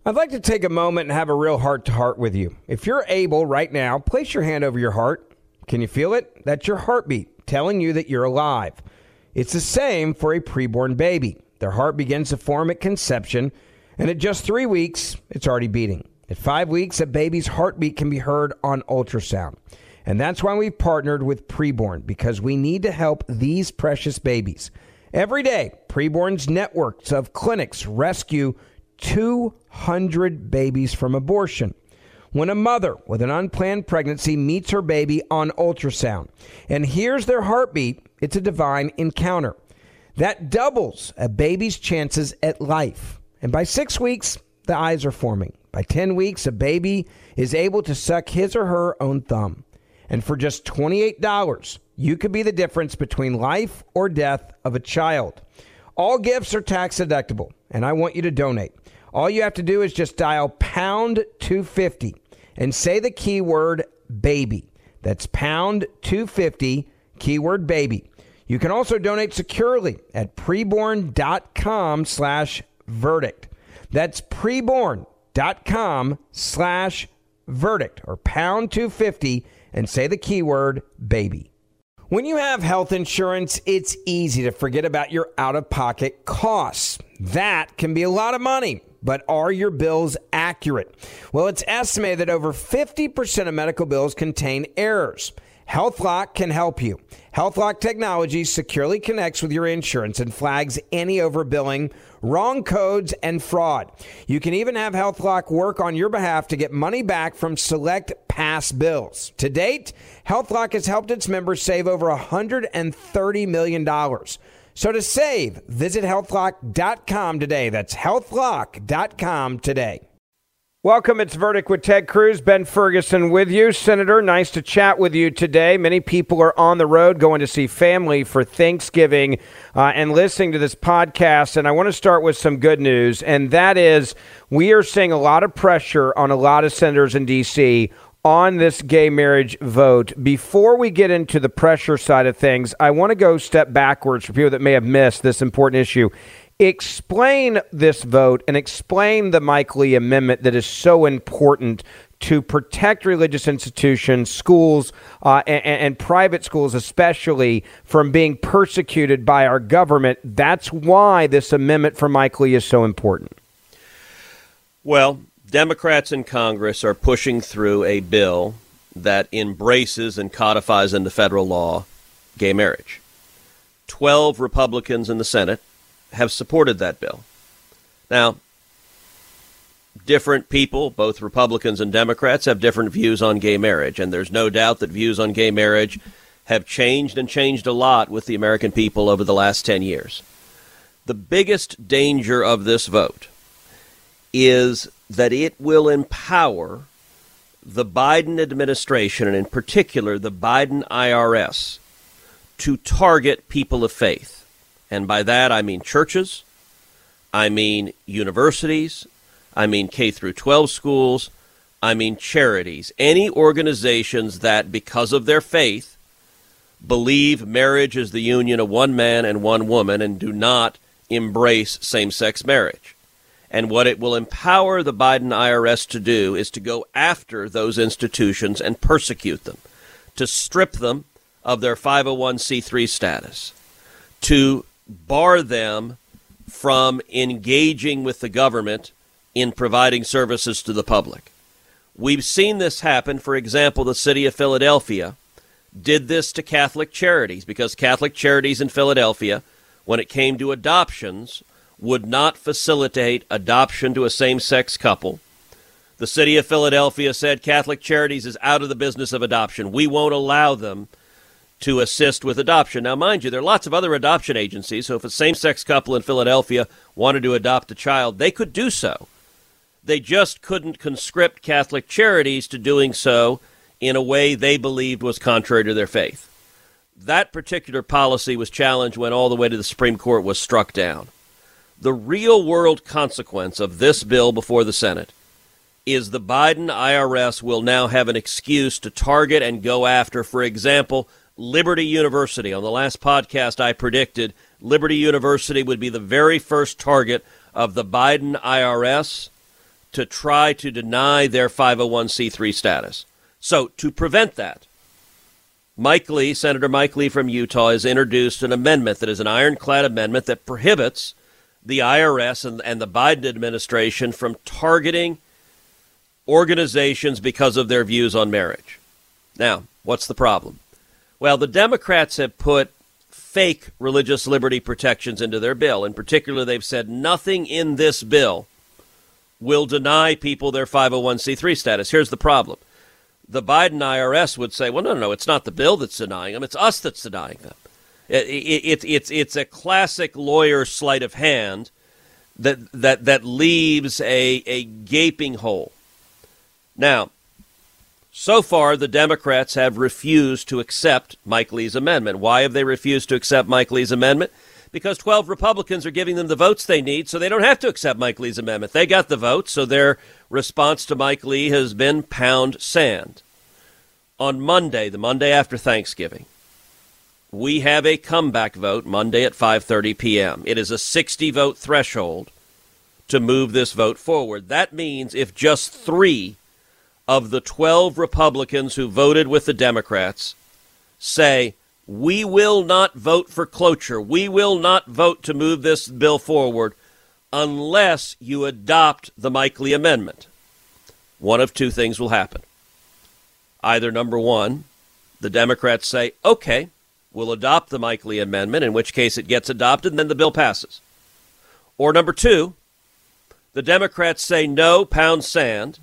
I'd like to take a moment and have a real heart-to-heart with you. If you're able right now, place your hand over your heart. Can you feel it? That's your heartbeat telling you that you're alive. It's the same for a preborn baby. Their heart begins to form at conception, and at just 3 weeks, it's already beating. At 5 weeks, a baby's heartbeat can be heard on ultrasound. And that's why we've partnered with Preborn, because we need to help these precious babies. Every day, Preborn's networks of clinics rescue 200 babies from abortion. When a mother with an unplanned pregnancy meets her baby on ultrasound and hears their heartbeat, it's a divine encounter. That doubles a baby's chances at life. And by 6 weeks, the eyes are forming. By 10 weeks, a baby is able to suck his or her own thumb. And for just $28, you could be the difference between life or death of a child. All gifts are tax deductible, and I want you to donate. All you have to do is just dial pound 250 and say the keyword baby. That's pound 250, keyword baby. You can also donate securely at preborn.com/verdict. That's preborn.com/verdict or pound 250 and say the keyword baby. When you have health insurance, it's easy to forget about your out-of-pocket costs. That can be a lot of money, but are your bills accurate? Well, it's estimated that over 50% of medical bills contain errors. HealthLock can help you. HealthLock technology securely connects with your insurance and flags any overbilling, wrong codes, and fraud. You can even have HealthLock work on your behalf to get money back from select past bills. To date, HealthLock has helped its members save over $130 million. So to save, visit healthlock.com today. That's healthlock.com today. Welcome. It's Verdict with Ted Cruz. Ben Ferguson with you. Senator, nice to chat with you today. Many people are on the road going to see family for Thanksgiving and listening to this podcast. And I want to start with some good news, and that is we are seeing a lot of pressure on a lot of senators in D.C. on this gay marriage vote. Before we get into the pressure side of things, I want to go step backwards for people that may have missed this important issue. Explain this vote and explain the Mike Lee Amendment that is so important to protect religious institutions, schools, and private schools especially from being persecuted by our government. That's why this amendment for Mike Lee is so important. Well, Democrats in Congress are pushing through a bill that embraces and codifies into federal law gay marriage. 12 Republicans in the Senate have supported that bill. Now, different people, both Republicans and Democrats, have different views on gay marriage, and there's no doubt that views on gay marriage have changed and changed a lot with the American people over the last 10 years. The biggest danger of this vote is that it will empower the Biden administration, and in particular the Biden IRS, to target people of faith. And by that, I mean churches, I mean universities, I mean K through 12 schools, I mean charities, any organizations that, because of their faith, believe marriage is the union of one man and one woman and do not embrace same-sex marriage. And what it will empower the Biden IRS to do is to go after those institutions and persecute them, to strip them of their 501c3 status, to bar them from engaging with the government in providing services to the public. We've seen this happen. For example, the city of Philadelphia did this to Catholic charities because Catholic charities in Philadelphia, when it came to adoptions, would not facilitate adoption to a same-sex couple. The city of Philadelphia said Catholic charities is out of the business of adoption. We won't allow them to assist with adoption. Now, mind you, there are lots of other adoption agencies, so if a same-sex couple in Philadelphia wanted to adopt a child, they could do so. They just couldn't conscript Catholic charities to doing so in a way they believed was contrary to their faith. That particular policy was challenged, went all the way to the Supreme Court, was struck down. The real-world consequence of this bill before the Senate is the Biden IRS will now have an excuse to target and go after, for example, Liberty University. On the last podcast, I predicted Liberty University would be the very first target of the Biden IRS to try to deny their 501c3 status. So to prevent that, Senator Mike Lee from Utah has introduced an amendment that is an ironclad amendment that prohibits the IRS and the Biden administration from targeting organizations because of their views on marriage. Now, what's the problem? Well, the Democrats have put fake religious liberty protections into their bill. In particular, they've said nothing in this bill will deny people their 501c3 status. Here's the problem. The Biden IRS would say, well, no, it's not the bill that's denying them. It's us that's denying them. It's a classic lawyer sleight of hand that leaves a gaping hole. Now, so far, the Democrats have refused to accept Mike Lee's amendment. Why have they refused to accept Mike Lee's amendment? Because 12 Republicans are giving them the votes they need, so they don't have to accept Mike Lee's amendment. They got the votes, so their response to Mike Lee has been pound sand. On Monday, the Monday after Thanksgiving, we have a comeback vote Monday at 5:30 p.m. It is a 60-vote threshold to move this vote forward. That means if just 3 of the 12 Republicans who voted with the Democrats say, we will not vote for cloture, we will not vote to move this bill forward unless you adopt the Mike Lee amendment, one of 2 things will happen. Either, number one, the Democrats say, okay, we'll adopt the Mike Lee amendment, in which case it gets adopted, and then the bill passes. Or number 2, the Democrats say no, pound sand,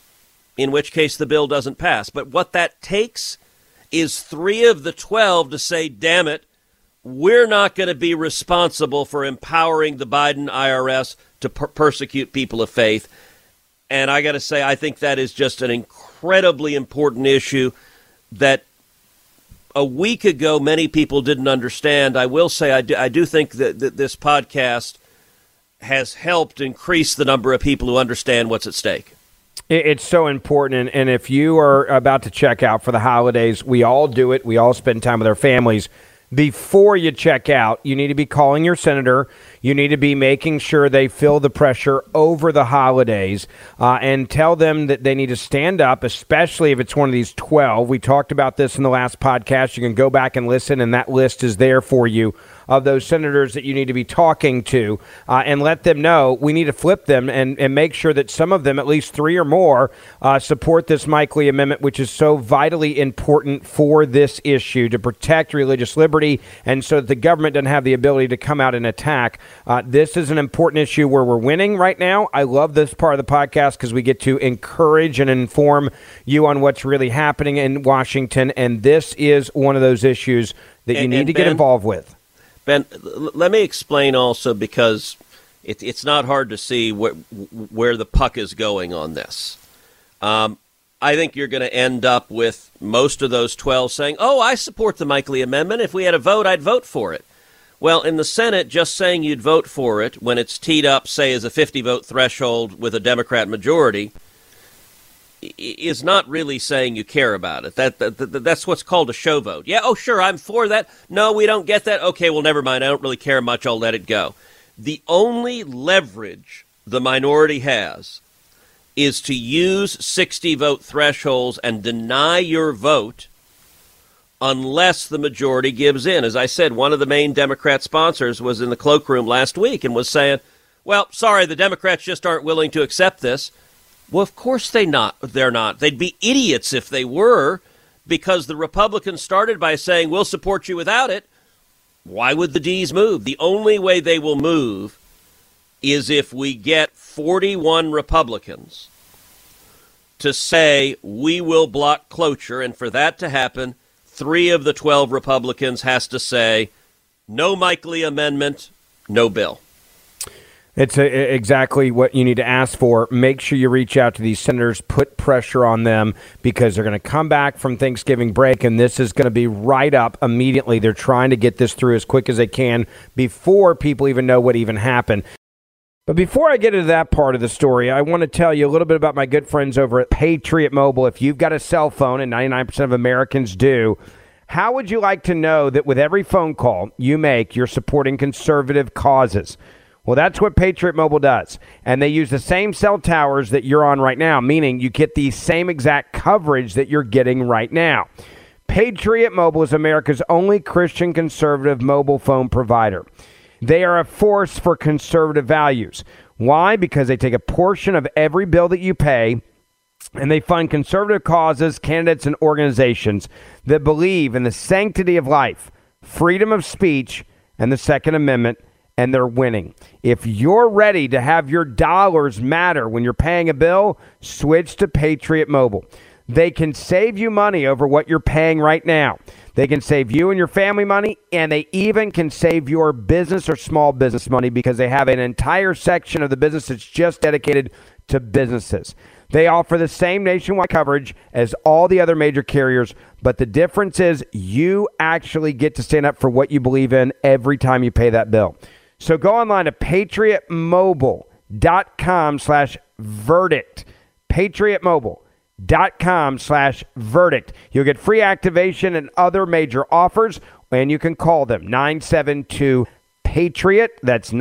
in which case the bill doesn't pass. But what that takes is 3 of the 12 to say, damn it, we're not going to be responsible for empowering the Biden IRS to persecute people of faith. And I got to say, I think that is just an incredibly important issue that a week ago many people didn't understand. I will say I do think that this podcast has helped increase the number of people who understand what's at stake. It's so important, and if you are about to check out for the holidays, we all do it. We all spend time with our families. Before you check out, you need to be calling your senator. You need to be making sure they feel the pressure over the holidays and tell them that they need to stand up, especially if it's one of these 12. We talked about this in the last podcast. You can go back and listen, and that list is there for you of those senators that you need to be talking to and let them know we need to flip them and make sure that some of them, at least 3 or more, support this Mike Lee amendment, which is so vitally important for this issue to protect religious liberty and so that the government doesn't have the ability to come out and attack. This is an important issue where we're winning right now. I love this part of the podcast because we get to encourage and inform you on what's really happening in Washington, and this is one of those issues that you need to get involved with. Ben, let me explain also, because it's not hard to see where the puck is going on this. I think you're going to end up with most of those 12 saying, oh, I support the Mike Lee amendment. If we had a vote, I'd vote for it. Well, in the Senate, just saying you'd vote for it when it's teed up, say, as a 50-vote threshold with a Democrat majority is not really saying you care about it. That's what's called a show vote. Yeah, oh, sure, I'm for that. No, we don't get that. Okay, well, never mind. I don't really care much. I'll let it go. The only leverage the minority has is to use 60-vote thresholds and deny your vote unless the majority gives in. As I said, one of the main Democrat sponsors was in the cloakroom last week and was saying, well, sorry, the Democrats just aren't willing to accept this. Well, of course they're not. They'd be idiots if they were, because the Republicans started by saying, we'll support you without it. Why would the D's move? The only way they will move is if we get 41 Republicans to say we will block cloture, and for that to happen, 3 of the 12 Republicans has to say no Mike Lee amendment, no bill. It's exactly what you need to ask for. Make sure you reach out to these senators, put pressure on them, because they're going to come back from Thanksgiving break, and this is going to be right up immediately. They're trying to get this through as quick as they can before people even know what even happened. But before I get into that part of the story, I want to tell you a little bit about my good friends over at Patriot Mobile. If you've got a cell phone, and 99% of Americans do, how would you like to know that with every phone call you make, you're supporting conservative causes? Well, that's what Patriot Mobile does. And they use the same cell towers that you're on right now, meaning you get the same exact coverage that you're getting right now. Patriot Mobile is America's only Christian conservative mobile phone provider. They are a force for conservative values. Why? Because they take a portion of every bill that you pay and they fund conservative causes, candidates, and organizations that believe in the sanctity of life, freedom of speech, and the Second Amendment, and they're winning. If you're ready to have your dollars matter when you're paying a bill, switch to Patriot Mobile. They can save you money over what you're paying right now. They can save you and your family money, and they even can save your business or small business money because they have an entire section of the business that's just dedicated to businesses. They offer the same nationwide coverage as all the other major carriers, but the difference is you actually get to stand up for what you believe in every time you pay that bill. So go online to patriotmobile.com/verdict. patriotmobile.com/verdict. You'll get free activation and other major offers, and you can call them 972-PATRIOT. That's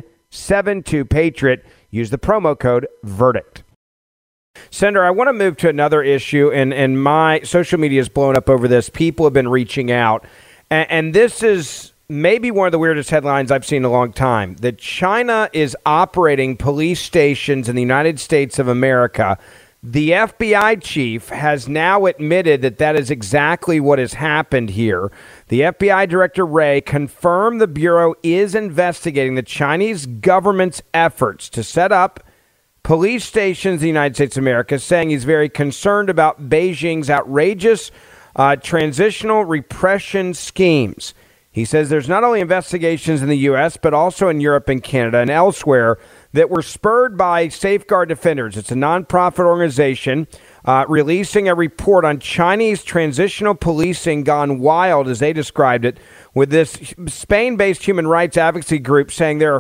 972-PATRIOT. Use the promo code VERDICT. Senator, I want to move to another issue, and my social media is blowing up over this. People have been reaching out, and this is maybe one of the weirdest headlines I've seen in a long time, that China is operating police stations in the United States of America. The FBI chief has now admitted that that is exactly what has happened here. The FBI Director Wray confirmed the Bureau is investigating the Chinese government's efforts to set up police stations in the United States of America, saying he's very concerned about Beijing's outrageous transitional repression schemes. He says there's not only investigations in the U.S., but also in Europe and Canada and elsewhere that were spurred by Safeguard Defenders. It's a nonprofit organization releasing a report on Chinese transitional policing gone wild, as they described it, with this Spain-based human rights advocacy group saying there are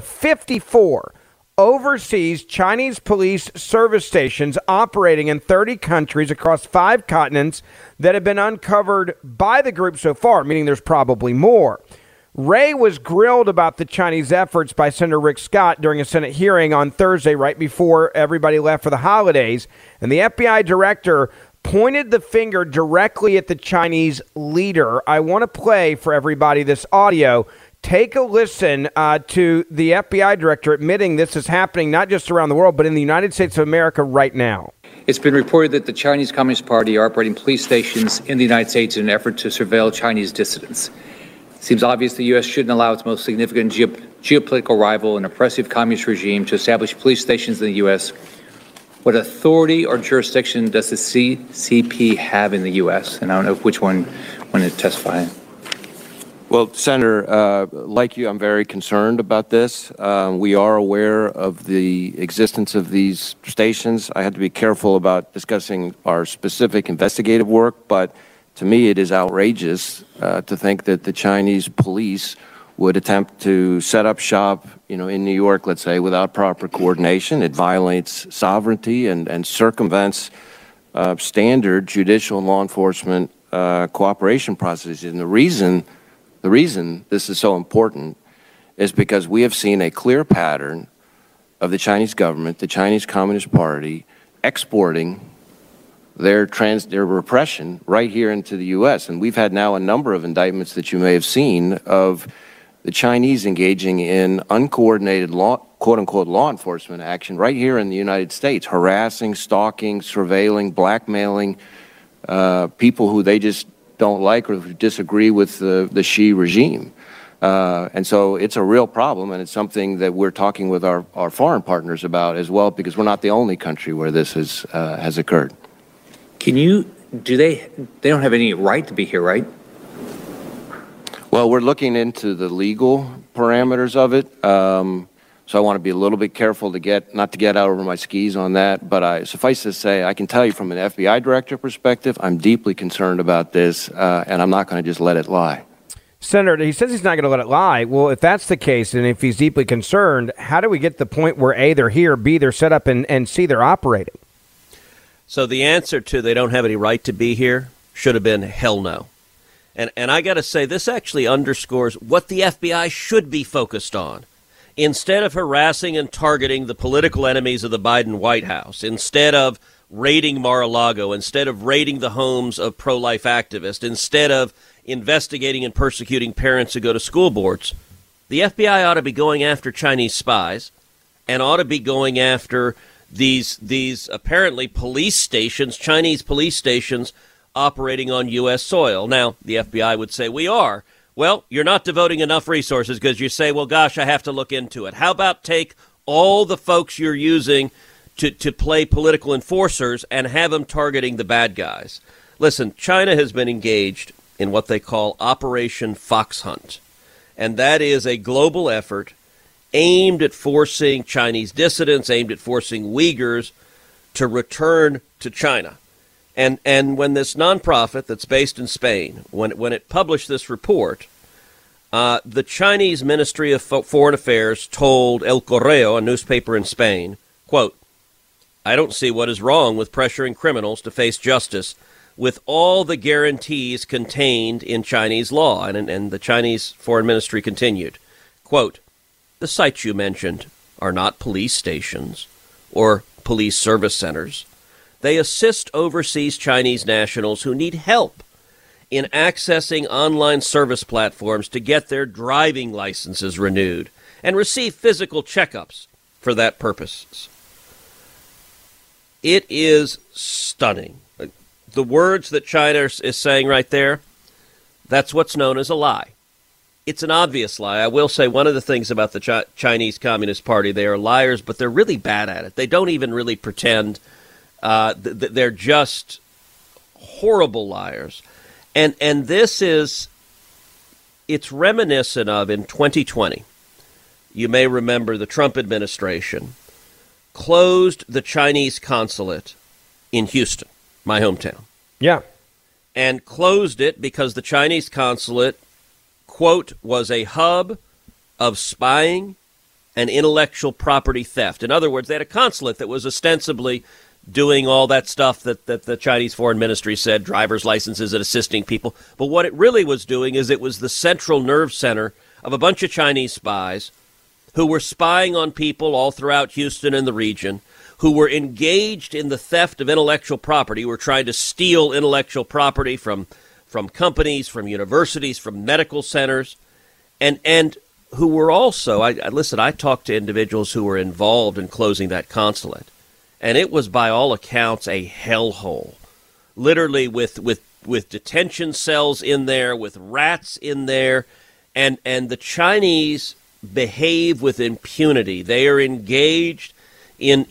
54 overseas Chinese police service stations operating in 30 countries across 5 continents that have been uncovered by the group so far, meaning there's probably more. Wray was grilled about the Chinese efforts by Senator Rick Scott during a Senate hearing on Thursday, right before everybody left for the holidays, and the FBI director pointed the finger directly at the Chinese leader. I want to play for everybody this audio. Take a listen to the FBI director admitting this is happening not just around the world, but in the United States of America right now. It's been reported that the Chinese Communist Party are operating police stations in the United States in an effort to surveil Chinese dissidents. It seems obvious the U.S. shouldn't allow its most significant geopolitical rival, an oppressive communist regime, to establish police stations in the U.S. What authority or jurisdiction does the CCP have in the U.S.? And I don't know which one to testify. Well, Senator, like you, I'm very concerned about this. We are aware of the existence of these stations. I have to be careful about discussing our specific investigative work, but to me it is outrageous to think that the Chinese police would attempt to set up shop, in New York, let's say, without proper coordination. It violates sovereignty and circumvents standard judicial and law enforcement cooperation processes. And the reason this is so important is because we have seen a clear pattern of the Chinese government, the Chinese Communist Party, exporting their repression right here into the U.S. And we've had now a number of indictments that you may have seen of the Chinese engaging in uncoordinated quote-unquote law enforcement action right here in the United States, harassing, stalking, surveilling, blackmailing people who they just don't like or who disagree with the Xi regime. And so it's a real problem, and it's something that we're talking with our foreign partners about as well, because we're not the only country where this has occurred. They don't have any right to be here, right? Well, we're looking into the legal parameters of it. So I want to be a little bit careful not to get out over my skis on that. But suffice to say, I can tell you from an FBI director perspective, I'm deeply concerned about this, and I'm not going to just let it lie. Senator, he says he's not going to let it lie. Well, if that's the case, and if he's deeply concerned, how do we get to the point where A, they're here, B, they're set up, and C, they're operating? So the answer to they don't have any right to be here should have been hell no. And I got to say, this actually underscores what the FBI should be focused on. Instead of harassing and targeting the political enemies of the Biden White House, instead of raiding Mar-a-Lago, instead of raiding the homes of pro-life activists, instead of investigating and persecuting parents who go to school boards, the FBI ought to be going after Chinese spies and ought to be going after these apparently police stations, Chinese police stations operating on U.S. soil. Now, the FBI would say, we are. Well, you're not devoting enough resources because you say, well, gosh, I have to look into it. How about take all the folks you're using to play political enforcers and have them targeting the bad guys? Listen, China has been engaged in what they call Operation Fox Hunt, and that is a global effort aimed at forcing Chinese dissidents, aimed at forcing Uyghurs to return to China. And when this nonprofit that's based in Spain, when it published this report, the Chinese Ministry of Foreign Affairs told El Correo, a newspaper in Spain, quote, I don't see what is wrong with pressuring criminals to face justice with all the guarantees contained in Chinese law. And the Chinese Foreign Ministry continued, quote, the sites you mentioned are not police stations or police service centers. They assist overseas Chinese nationals who need help in accessing online service platforms to get their driving licenses renewed and receive physical checkups for that purpose. It is stunning. The words that China is saying right there, that's what's known as a lie. It's an obvious lie. I will say one of the things about the Chinese Communist Party, they are liars, but they're really bad at it. They don't even really pretend. They're just horrible liars. And this is, it's reminiscent of in 2020. You may remember the Trump administration closed the Chinese consulate in Houston, my hometown. Yeah. And closed it because the Chinese consulate, quote, was a hub of spying and intellectual property theft. In other words, they had a consulate that was ostensibly doing all that stuff that the Chinese Foreign Ministry said, driver's licenses and assisting people. But what it really was doing is it was the central nerve center of a bunch of Chinese spies who were spying on people all throughout Houston and the region, who were engaged in the theft of intellectual property, were trying to steal intellectual property from companies, from universities, from medical centers, and who were also, I talked to individuals who were involved in closing that consulate, and it was by all accounts a hellhole, literally with detention cells in there, with rats in there, and the Chinese behave with impunity. They are engaged in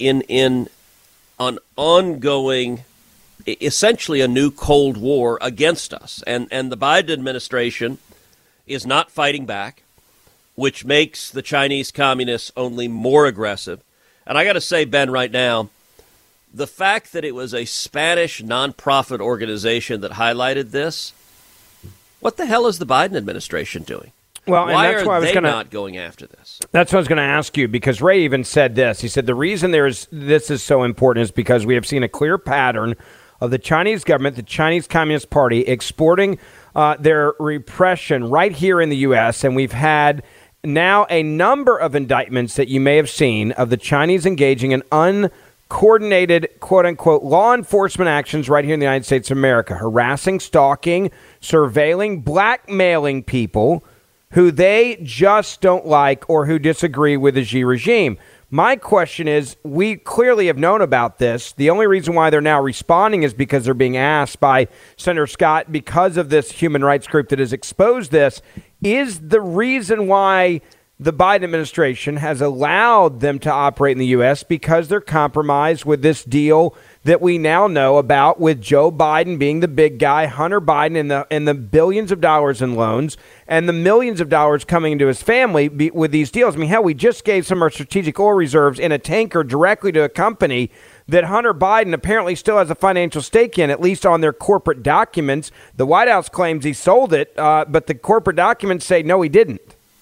an ongoing, essentially a new Cold War against us. And the Biden administration is not fighting back, which makes the Chinese communists only more aggressive. And I got to say, Ben, right now, the fact that it was a Spanish nonprofit organization that highlighted this, what the hell is the Biden administration doing? Well, why and that's why I was they not going after this? That's what I was going to ask you, because Ray even said this. He said the reason this is so important is because we have seen a clear pattern of the Chinese government, the Chinese Communist Party, exporting their repression right here in the U.S., and we've had now a number of indictments that you may have seen of the Chinese engaging in uncoordinated, quote-unquote, law enforcement actions right here in the United States of America, harassing, stalking, surveilling, blackmailing people who they just don't like or who disagree with the Xi regime. My question is, we clearly have known about this. The only reason why they're now responding is because they're being asked by Senator Scott, because of this human rights group that has exposed this. Is the reason why the Biden administration has allowed them to operate in the U.S. because they're compromised with this deal that we now know about, with Joe Biden being the big guy, Hunter Biden and the billions of dollars in loans and the millions of dollars coming into his family with these deals? I mean, hell, we just gave some of our strategic oil reserves in a tanker directly to a company that Hunter Biden apparently still has a financial stake in, at least on their corporate documents. The White House claims he sold it, but the corporate documents say no, he didn't.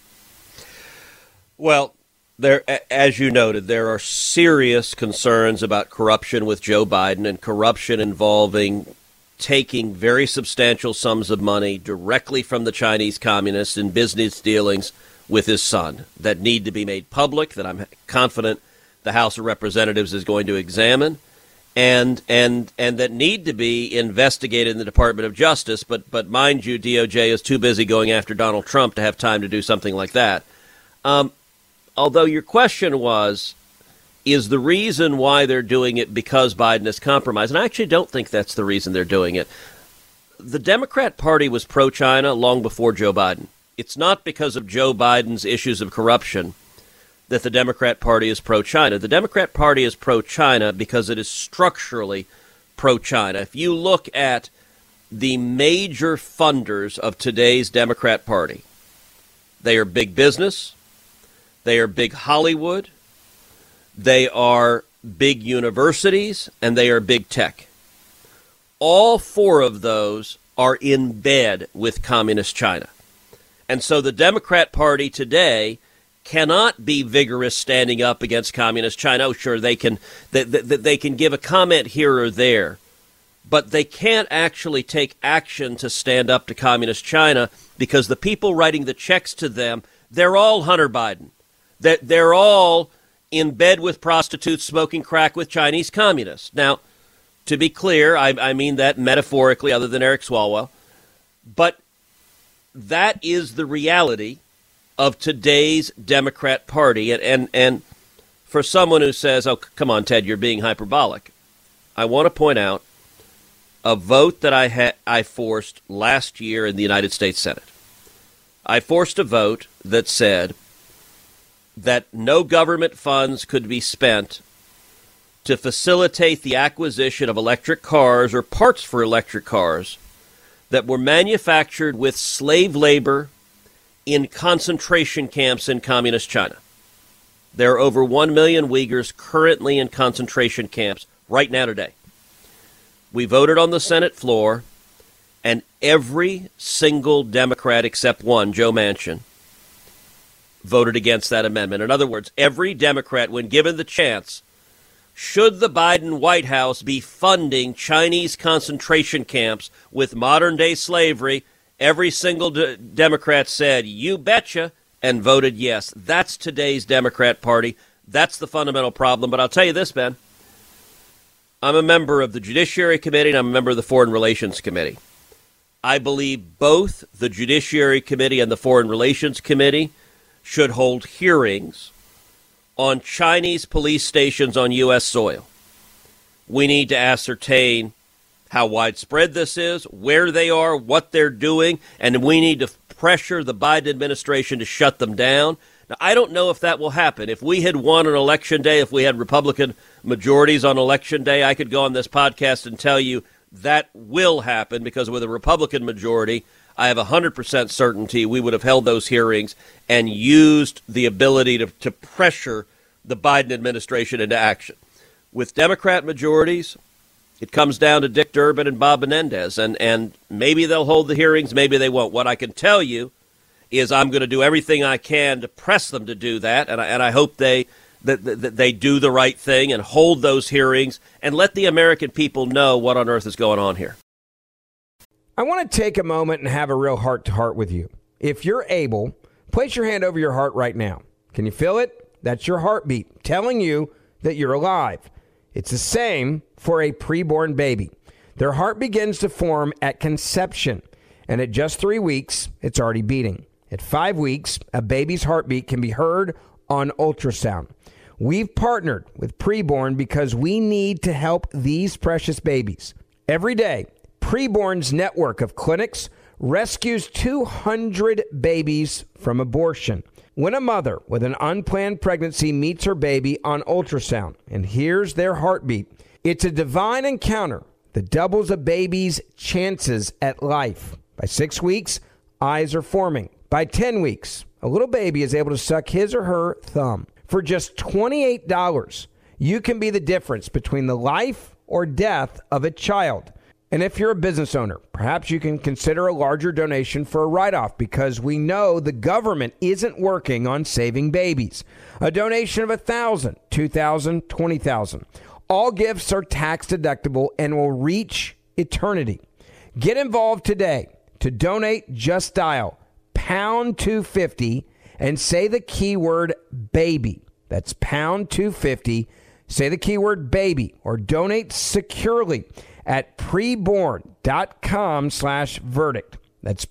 Well, there, as you noted, there are serious concerns about corruption with Joe Biden, and corruption involving taking very substantial sums of money directly from the Chinese communists in business dealings with his son that need to be made public, that I'm confident the House of Representatives is going to examine, and that need to be investigated in the Department of Justice. But mind you, DOJ is too busy going after Donald Trump to have time to do something like that. Although your question was, is the reason why they're doing it because Biden is compromised? And I actually don't think that's the reason they're doing it. The Democrat Party was pro-China long before Joe Biden. It's not because of Joe Biden's issues of corruption that the Democrat Party is pro-China. The Democrat Party is pro-China because it is structurally pro-China. If you look at the major funders of today's Democrat Party, they are big business, they are big Hollywood, they are big universities, and they are big tech. All four of those are in bed with Communist China. And so the Democrat Party today cannot be vigorous standing up against Communist China. Oh, sure, they can give a comment here or there, but they can't actually take action to stand up to Communist China because the people writing the checks to them, they're all Hunter Biden. They're all in bed with prostitutes, smoking crack with Chinese communists. Now, to be clear, I mean that metaphorically, other than Eric Swalwell, but that is the reality of today's Democrat Party. And for someone who says, oh, come on, Ted, you're being hyperbolic, I want to point out a vote that I forced last year in the United States Senate. I forced a vote that said that no government funds could be spent to facilitate the acquisition of electric cars or parts for electric cars that were manufactured with slave labor in concentration camps in Communist China. There are over 1 million Uyghurs currently in concentration camps right now today. We voted on the Senate floor, and every single Democrat except one, Joe Manchin, voted against that amendment. In other words, every Democrat, when given the chance, should the Biden White House be funding Chinese concentration camps with modern-day slavery, every single Democrat said, you betcha, and voted yes. That's today's Democrat Party. That's the fundamental problem. But I'll tell you this, Ben. I'm a member of the Judiciary Committee, and I'm a member of the Foreign Relations Committee. I believe both the Judiciary Committee and the Foreign Relations Committee should hold hearings on Chinese police stations on U.S. soil. We need to ascertain how widespread this is, where they are, what they're doing, and we need to pressure the Biden administration to shut them down. Now, I don't know if that will happen. If we had won on Election Day, if we had Republican majorities on Election Day, I could go on this podcast and tell you that will happen, because with a Republican majority, I have 100% certainty we would have held those hearings and used the ability to pressure the Biden administration into action. With Democrat majorities, it comes down to Dick Durbin and Bob Menendez, and maybe they'll hold the hearings, maybe they won't. What I can tell you is I'm going to do everything I can to press them to do that, and I hope that they do the right thing and hold those hearings and let the American people know what on earth is going on here. I want to take a moment and have a real heart-to-heart with you. If you're able, place your hand over your heart right now. Can you feel it? That's your heartbeat telling you that you're alive. It's the same for a preborn baby. Their heart begins to form at conception, and at just 3 weeks, it's already beating. At 5 weeks, a baby's heartbeat can be heard on ultrasound. We've partnered with Preborn because we need to help these precious babies. Every day, Preborn's network of clinics rescues 200 babies from abortion. When a mother with an unplanned pregnancy meets her baby on ultrasound and hears their heartbeat, it's a divine encounter that doubles a baby's chances at life. By 6 weeks, eyes are forming. By 10 weeks, a little baby is able to suck his or her thumb. For just $28, you can be the difference between the life or death of a child. And if you're a business owner, perhaps you can consider a larger donation for a write-off, because we know the government isn't working on saving babies. A donation of $1,000, $2,000, $20,000. All gifts are tax deductible and will reach eternity. Get involved today. To donate, just dial #250 and say the keyword baby. That's pound 250. Say the keyword baby or donate securely at preborn.com/verdict. That's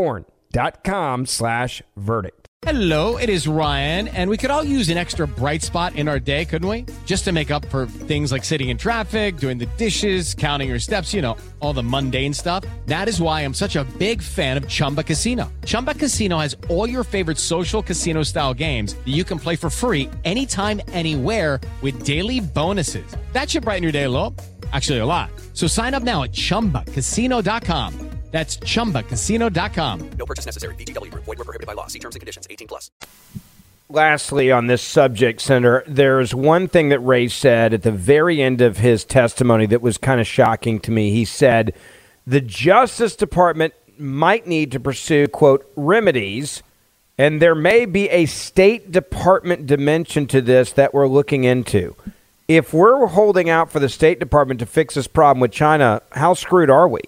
preborn.com/verdict. Hello, it is Ryan, and we could all use an extra bright spot in our day, couldn't we? Just to make up for things like sitting in traffic, doing the dishes, counting your steps, you know, all the mundane stuff. That is why I'm such a big fan of Chumba Casino. Chumba Casino has all your favorite social casino-style games that you can play for free anytime, anywhere with daily bonuses. That should brighten your day a little. Actually, a lot. So sign up now at ChumbaCasino.com. That's ChumbaCasino.com. No purchase necessary. VGW Group. Void where prohibited by law. See terms and conditions. 18+. Lastly, on this subject, Senator, there's one thing that Ray said at the very end of his testimony that was kind of shocking to me. He said the Justice Department might need to pursue, quote, remedies, and there may be a State Department dimension to this that we're looking into. If we're holding out for the State Department to fix this problem with China, how screwed are we?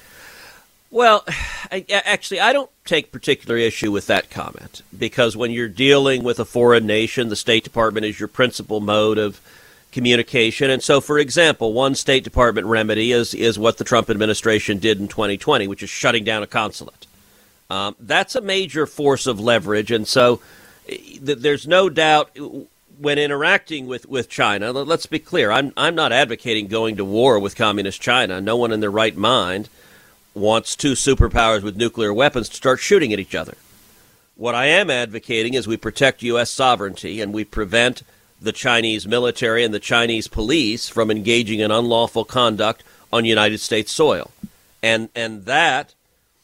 Well, I don't take particular issue with that comment, because when you're dealing with a foreign nation, the State Department is your principal mode of communication. And so, for example, one State Department remedy is what the Trump administration did in 2020, which is shutting down a consulate. That's a major force of leverage. And so there's no doubt when interacting with China, let's be clear, I'm not advocating going to war with communist China. No one in their right mind wants two superpowers with nuclear weapons to start shooting at each other. What I am advocating is we protect U.S. sovereignty and we prevent the Chinese military and the Chinese police from engaging in unlawful conduct on United States soil. And that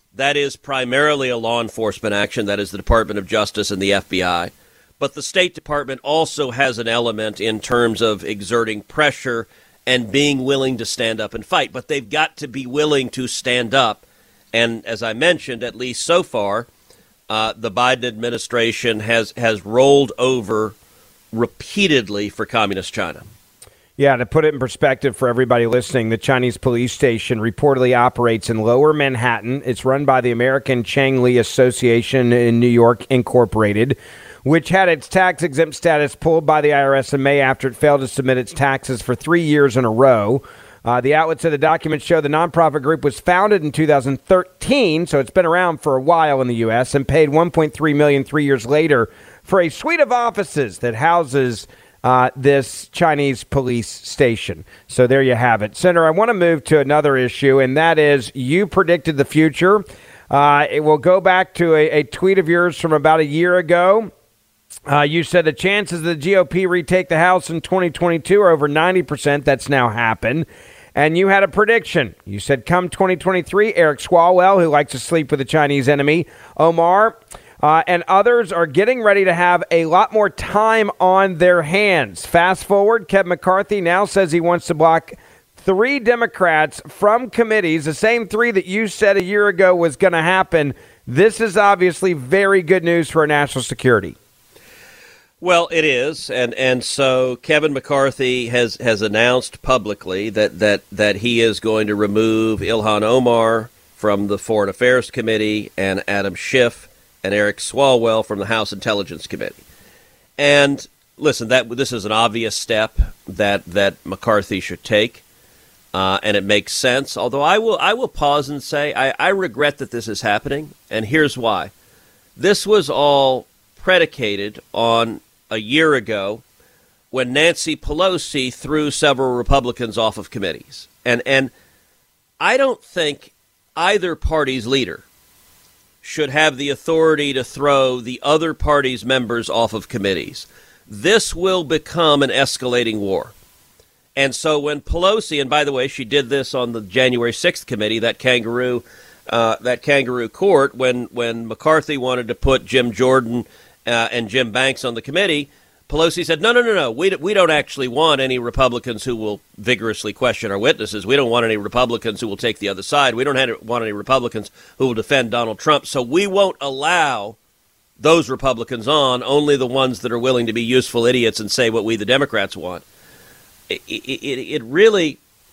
is primarily a law enforcement action. That is the Department of Justice and the FBI. But the State Department also has an element in terms of exerting pressure and being willing to stand up and fight. But they've got to be willing to stand up. And as I mentioned, at least so far, the Biden administration has rolled over repeatedly for communist China. Yeah, to put it in perspective for everybody listening, the Chinese police station reportedly operates in Lower Manhattan. It's run by the American Chang Li Association in New York, Incorporated, which had its tax-exempt status pulled by the IRS in May after it failed to submit its taxes for 3 years in a row. The outlet said the documents show the nonprofit group was founded in 2013, so it's been around for a while in the U.S., and paid $1.3 million 3 years later for a suite of offices that houses this Chinese police station. So there you have it. Senator, I want to move to another issue, and that is you predicted the future. It will go back to a tweet of yours from about a year ago. You said the chances the GOP retake the House in 2022 are over 90%. That's now happened. And you had a prediction. You said come 2023, Eric Swalwell, who likes to sleep with the Chinese enemy, Omar, and others are getting ready to have a lot more time on their hands. Fast forward, Kevin McCarthy now says he wants to block 3 Democrats from committees, the same 3 that you said a year ago was going to happen. This is obviously very good news for our national security. Well, it is, and so Kevin McCarthy has announced publicly that he is going to remove Ilhan Omar from the Foreign Affairs Committee and Adam Schiff and Eric Swalwell from the House Intelligence Committee. And listen, this is an obvious step that McCarthy should take, and it makes sense. Although I will pause and say I regret that this is happening, and here's why. This was all predicated on a year ago when Nancy Pelosi threw several Republicans off of committees. And I don't think either party's leader should have the authority to throw the other party's members off of committees. This will become an escalating war. And so when Pelosi, and by the way, she did this on the January 6th committee, that kangaroo court, when McCarthy wanted to put Jim Jordan and Jim Banks on the committee, Pelosi said, no. We don't actually want any Republicans who will vigorously question our witnesses. We don't want any Republicans who will take the other side. We don't want any Republicans who will defend Donald Trump. So we won't allow those Republicans on, only the ones that are willing to be useful idiots and say what we, the Democrats, want. It really,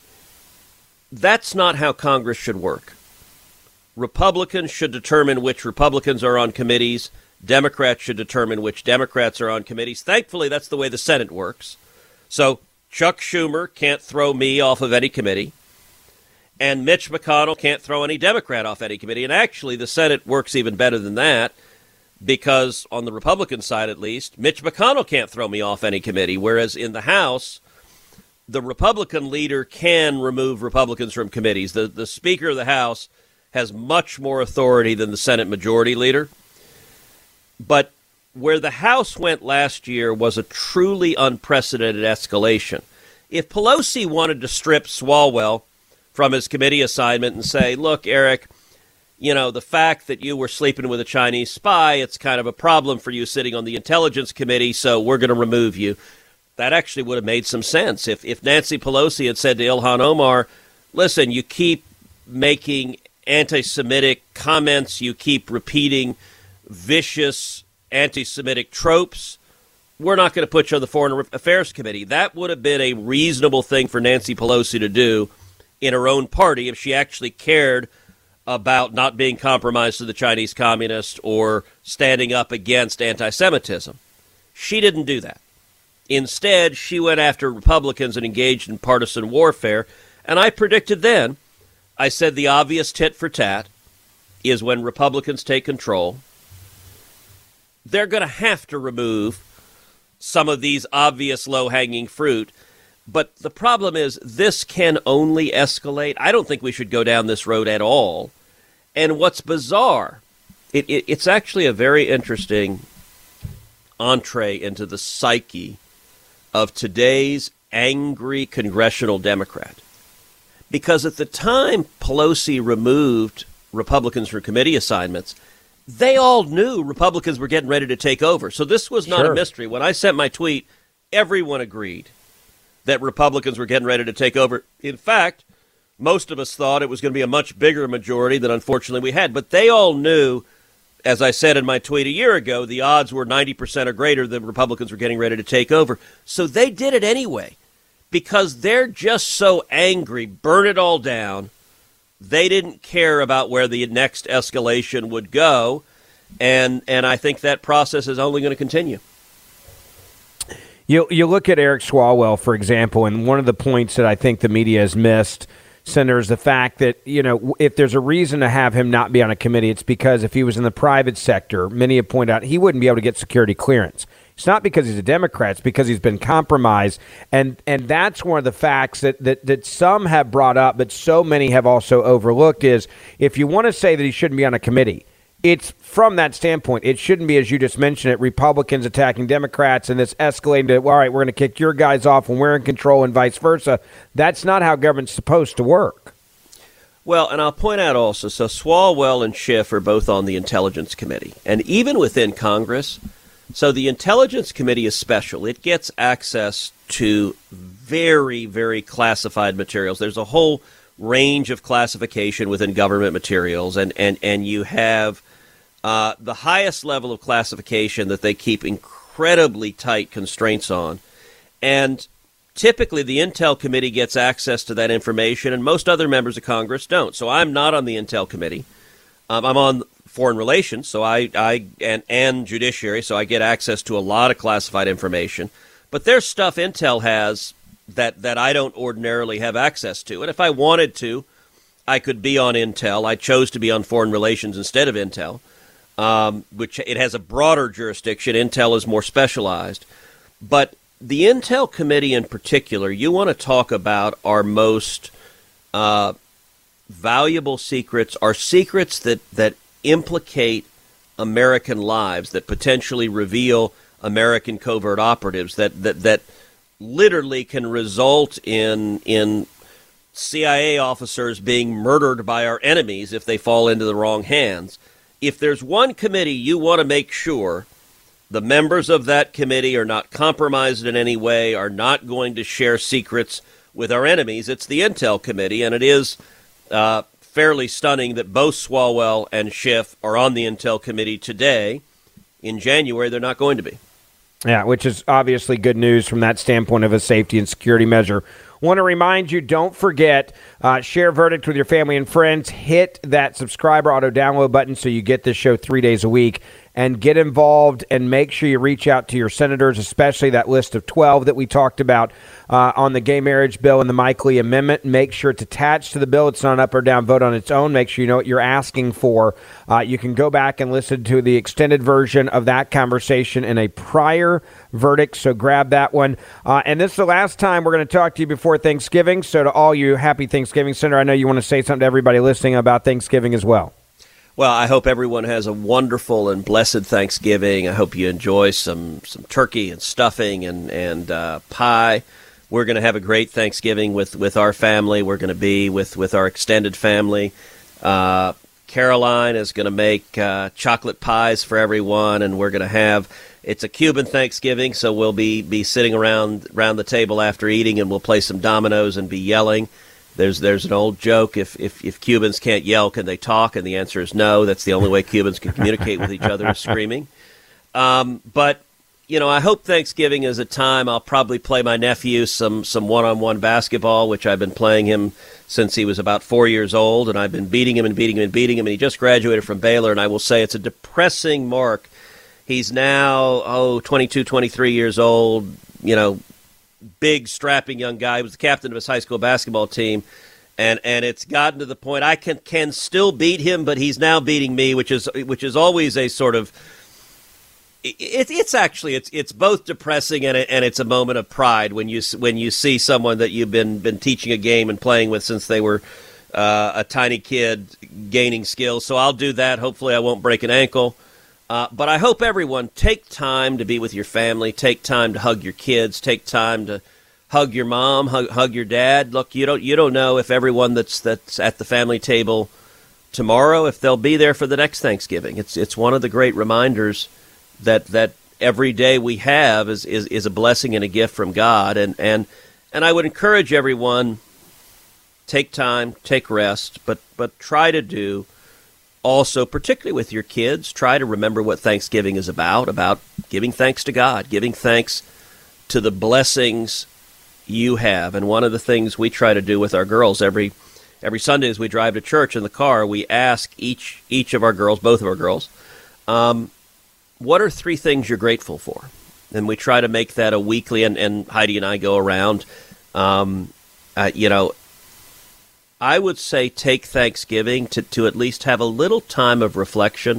that's not how Congress should work. Republicans should determine which Republicans are on committees. Democrats should determine which Democrats are on committees. Thankfully, that's the way the Senate works. So Chuck Schumer can't throw me off of any committee, and Mitch McConnell can't throw any Democrat off any committee. And actually, the Senate works even better than that, because on the Republican side, at least, Mitch McConnell can't throw me off any committee, whereas in the House, the Republican leader can remove Republicans from committees. The Speaker of the House has much more authority than the Senate Majority Leader. But where the House went last year was a truly unprecedented escalation. If Pelosi wanted to strip Swalwell from his committee assignment and say, look, Eric, you know, the fact that you were sleeping with a Chinese spy, it's kind of a problem for you sitting on the Intelligence Committee, so we're going to remove you. That actually would have made some sense. If Nancy Pelosi had said to Ilhan Omar, listen, you keep making anti-Semitic comments, you keep repeating vicious anti-Semitic tropes, we're not going to put you on the Foreign Affairs Committee. That would have been a reasonable thing for Nancy Pelosi to do in her own party if she actually cared about not being compromised to the Chinese communists or standing up against anti-Semitism. She didn't do that. Instead, she went after Republicans and engaged in partisan warfare. And I predicted then, I said the obvious tit for tat is when Republicans take control, they're going to have to remove some of these obvious low-hanging fruit. But the problem is this can only escalate. I don't think we should go down this road at all. And what's bizarre, it's actually a very interesting entree into the psyche of today's angry congressional Democrat. Because at the time Pelosi removed Republicans from committee assignments, they all knew Republicans were getting ready to take over. So this was not a mystery. When I sent my tweet, everyone agreed that Republicans were getting ready to take over. In fact, most of us thought it was going to be a much bigger majority than unfortunately we had. But they all knew, as I said in my tweet a year ago, the odds were 90% or greater that Republicans were getting ready to take over. So they did it anyway because they're just so angry, burn it all down. They didn't care about where the next escalation would go. And I think that process is only going to continue. You look at Eric Swalwell, for example, and one of the points that I think the media has missed, Senator, is the fact that, you know, if there's a reason to have him not be on a committee, it's because if he was in the private sector, many have pointed out he wouldn't be able to get security clearance. It's not because he's a Democrat, it's because he's been compromised. And that's one of the facts that some have brought up, but so many have also overlooked is if you want to say that he shouldn't be on a committee, it's from that standpoint. It shouldn't be, as you just mentioned it, Republicans attacking Democrats and this escalating to, all right, we're going to kick your guys off when we're in control and vice versa. That's not how government's supposed to work. Well, and I'll point out also, so Swalwell and Schiff are both on the Intelligence Committee. And even within Congress, so the Intelligence Committee is special. It gets access to very, very classified materials. There's a whole range of classification within government materials, and you have the highest level of classification that they keep incredibly tight constraints on. And typically the Intel Committee gets access to that information, and most other members of Congress don't. So I'm not on the Intel Committee. I'm on Foreign Relations, so and Judiciary, so I get access to a lot of classified information. But there's stuff Intel has that I don't ordinarily have access to. And if I wanted to, I could be on Intel. I chose to be on Foreign Relations instead of Intel, which it has a broader jurisdiction. Intel is more specialized. But the Intel Committee in particular, you want to talk about our most valuable secrets, are secrets that implicate American lives, that potentially reveal American covert operatives, that literally can result in CIA officers being murdered by our enemies if they fall into the wrong hands. If there's one committee you want to make sure the members of that committee are not compromised in any way, are not going to share secrets with our enemies, it's the Intel Committee, and it is fairly stunning that both Swalwell and Schiff are on the Intel Committee today. In January, they're not going to be. Yeah, which is obviously good news from that standpoint of a safety and security measure. Want to remind you, don't forget, share Verdict with your family and friends. Hit that subscribe or auto-download button so you get this show 3 days a week. and get involved, and make sure you reach out to your senators, especially that list of 12 that we talked about on the gay marriage bill and the Mike Lee amendment. Make sure it's attached to the bill. It's not an up or down vote on its own. Make sure you know what you're asking for. You can go back and listen to the extended version of that conversation in a prior verdict, so grab that one. And this is the last time we're going to talk to you before Thanksgiving, so to all you, happy Thanksgiving. Senator, I know you want to say something to everybody listening about Thanksgiving as well. Well, I hope everyone has a wonderful and blessed Thanksgiving. I hope you enjoy some turkey and stuffing and pie. We're going to have a great Thanksgiving with our family. We're going to be with our extended family. Caroline is going to make chocolate pies for everyone, and we're going to have, it's a Cuban Thanksgiving, so we'll be sitting around the table after eating, and we'll play some dominoes and be yelling. There's an old joke, if Cubans can't yell, can they talk? And the answer is no. That's the only way Cubans can communicate with each other, is screaming. But, you know, I hope Thanksgiving is a time I'll probably play my nephew some one-on-one basketball, which I've been playing him since he was about 4 years old, and I've been beating him, and he just graduated from Baylor, and I will say it's a depressing mark. He's now, 22, 23 years old, you know, big, strapping young guy. He was the captain of his high school basketball team, and it's gotten to the point I can still beat him, but he's now beating me, which is always a sort of it's both depressing and it's a moment of pride when you see someone that you've been teaching a game and playing with since they were a tiny kid gaining skills. So I'll do that. Hopefully I won't break an ankle. But I hope everyone take time to be with your family, take time to hug your kids, take time to hug your mom, hug your dad. Look, you don't know if everyone that's at the family table tomorrow, if they'll be there for the next Thanksgiving. It's one of the great reminders that every day we have is a blessing and a gift from God. And I would encourage everyone, take time, take rest, but try to do also, particularly with your kids, try to remember what Thanksgiving is about giving thanks to God, giving thanks to the blessings you have. And one of the things we try to do with our girls every Sunday as we drive to church in the car, we ask each of our girls, both of our girls, what are 3 things you're grateful for? And we try to make that a weekly, and Heidi and I go around, I would say take Thanksgiving to at least have a little time of reflection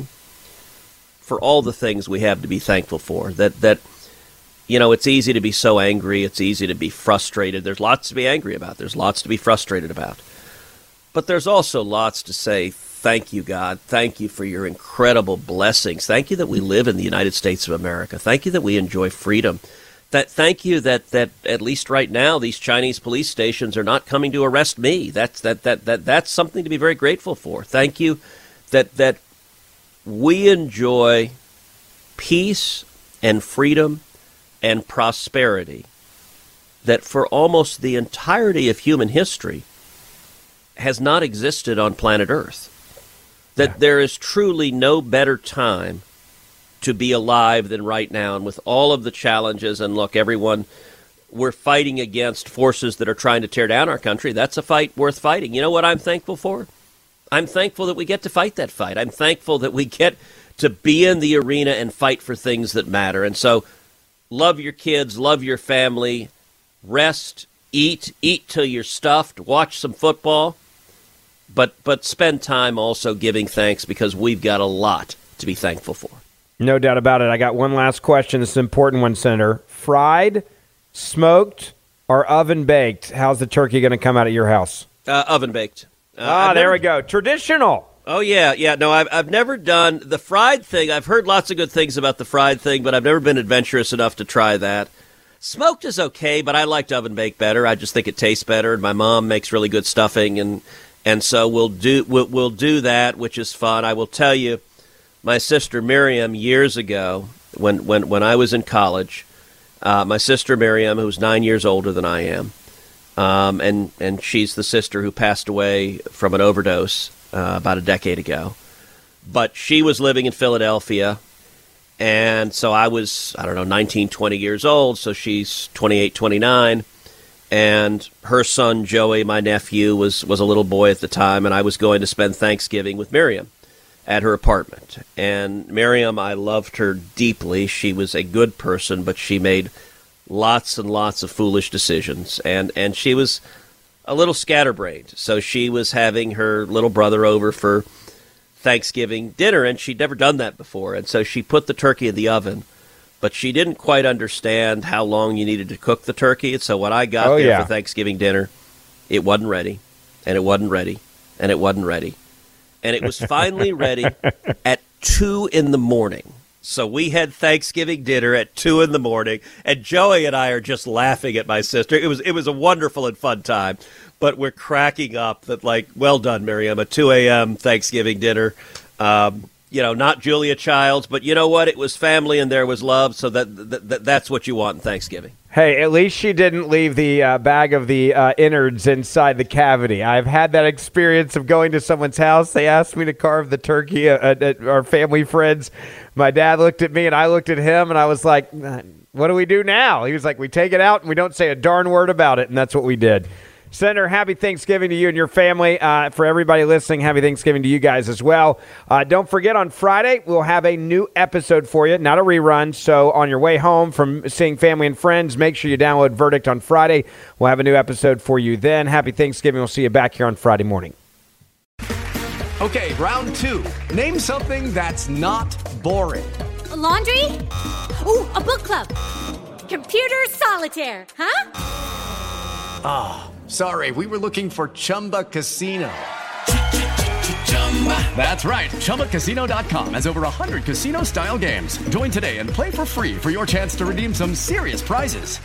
for all the things we have to be thankful for. That it's easy to be so angry. It's easy to be frustrated. There's lots to be angry about. There's lots to be frustrated about. But there's also lots to say, thank you, God. Thank you for your incredible blessings. Thank you that we live in the United States of America. Thank you that we enjoy freedom. Thank you that at least right now these Chinese police stations are not coming to arrest me. That's something to be very grateful for. Thank you that we enjoy peace and freedom and prosperity that for almost the entirety of human history has not existed on planet Earth. That there is truly no better time to be alive than right now, and with all of the challenges, and look, everyone, we're fighting against forces that are trying to tear down our country. That's a fight worth fighting. You know what I'm thankful for? I'm thankful that we get to fight that fight. I'm thankful that we get to be in the arena and fight for things that matter. And so love your kids, love your family, rest, eat till you're stuffed, watch some football, but spend time also giving thanks, because we've got a lot to be thankful for. No doubt about it. I got one last question. This is an important one, Senator. Fried, smoked, or oven-baked? How's the turkey going to come out of your house? Oven-baked. There we go. Traditional. Oh, yeah. No, I've never done the fried thing. I've heard lots of good things about the fried thing, but I've never been adventurous enough to try that. Smoked is okay, but I liked oven-baked better. I just think it tastes better, and my mom makes really good stuffing, and so we'll do that, which is fun. I will tell you, my sister Miriam, years ago, when I was in college, my sister Miriam, who's 9 years older than I am, and she's the sister who passed away from an overdose about a decade ago. But she was living in Philadelphia, and so I was, 19, 20 years old, so she's 28, 29, and her son Joey, my nephew, was a little boy at the time, and I was going to spend Thanksgiving with Miriam. at her apartment. And Miriam, I loved her deeply. She was a good person, but she made lots and lots of foolish decisions. And she was a little scatterbrained. So she was having her little brother over for Thanksgiving dinner, and she'd never done that before. And so she put the turkey in the oven, but she didn't quite understand how long you needed to cook the turkey. And so when I got there for Thanksgiving dinner, it wasn't ready, and it wasn't ready, and it wasn't ready. And it was finally ready at 2 a.m. So we had Thanksgiving dinner at 2 a.m, and Joey and I are just laughing at my sister. It was a wonderful and fun time, but we're cracking up that, like, well done, Miriam, a 2 a.m. Thanksgiving dinner. Not Julia Childs, but you know what? It was family and there was love, so that's what you want in Thanksgiving. Hey, at least she didn't leave the bag of the innards inside the cavity. I've had that experience of going to someone's house. They asked me to carve the turkey at our family friends. My dad looked at me and I looked at him and I was like, what do we do now? He was like, we take it out and we don't say a darn word about it, and that's what we did. Senator, happy Thanksgiving to you and your family. For everybody listening, happy Thanksgiving to you guys as well. Don't forget, on Friday, we'll have a new episode for you, not a rerun. So on your way home from seeing family and friends, make sure you download Verdict on Friday. We'll have a new episode for you then. Happy Thanksgiving. We'll see you back here on Friday morning. Okay, round 2. Name something that's not boring. A laundry? Ooh, a book club. Computer solitaire, huh? Sorry, we were looking for Chumba Casino. That's right. ChumbaCasino.com has over 100 casino-style games. Join today and play for free for your chance to redeem some serious prizes.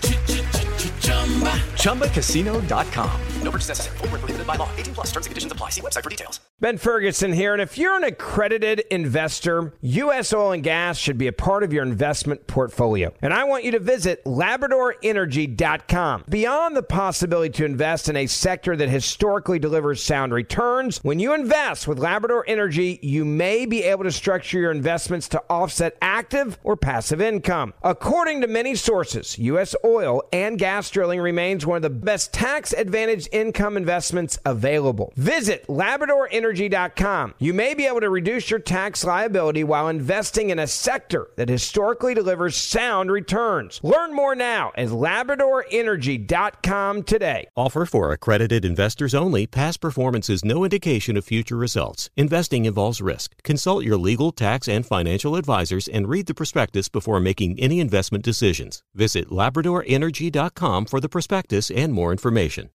ChumbaCasino.com. No purchase necessary. Void where prohibited by law. 18+. Terms and conditions apply. See website for details. Ben Ferguson here, and if you're an accredited investor, U.S. Oil and Gas should be a part of your investment portfolio. And I want you to visit LabradorEnergy.com. Beyond the possibility to invest in a sector that historically delivers sound returns, when you invest with Labrador Energy, you may be able to structure your investments to offset active or passive income. According to many sources, U.S. oil and gas drilling remains one of the best tax-advantaged income investments available. Visit LabradorEnergy.com. You may be able to reduce your tax liability while investing in a sector that historically delivers sound returns. Learn more now at LabradorEnergy.com today. Offer for accredited investors only. Past performance is no indication of future results. Investing involves risk. Consult your legal, tax, and financial advisors and read the prospectus before making any investment decisions. Visit LabradorEnergy.com for the prospectus and more information.